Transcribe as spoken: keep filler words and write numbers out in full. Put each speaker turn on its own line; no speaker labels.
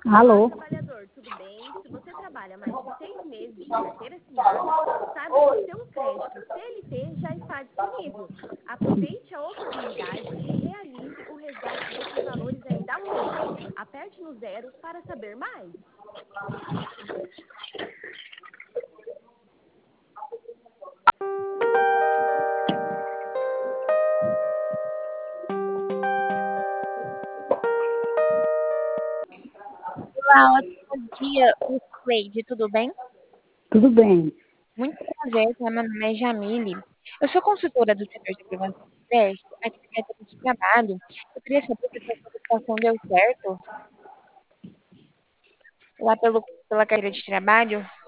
Olá,
Alô?
trabalhador, tudo bem? Se você trabalha mais de seis meses de carteira assinada, saiba que o seu crédito C L T já está disponível. Aproveite a oportunidade e realize o resgate desses valores ainda hoje. Aperte no zero para saber mais.
Olá, ótimo dia, Cleide, tudo bem?
Tudo bem.
Muito prazer, tá? Meu nome é Jamile. Eu sou consultora do setor de privacidade e crédito aqui na carteira de trabalho. Eu queria saber se a sua solicitação deu certo lá pelo, pela carteira de trabalho.